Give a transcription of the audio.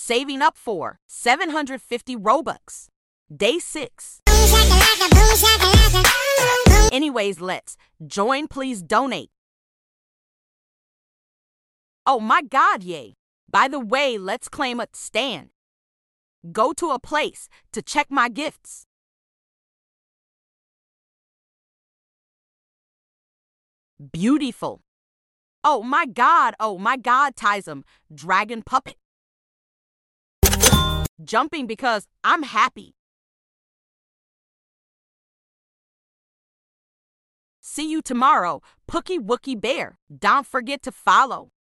saving up for 750 Robux. Day 6. Anyways, let's join, please donate. Oh my God, yay. By the way, let's claim a stand. Go to a place to check my gifts. Beautiful. Oh my God, Tyzum, dragon puppet. Jumping because I'm happy. See you tomorrow, Pookie Wookie Bear. Don't forget to follow.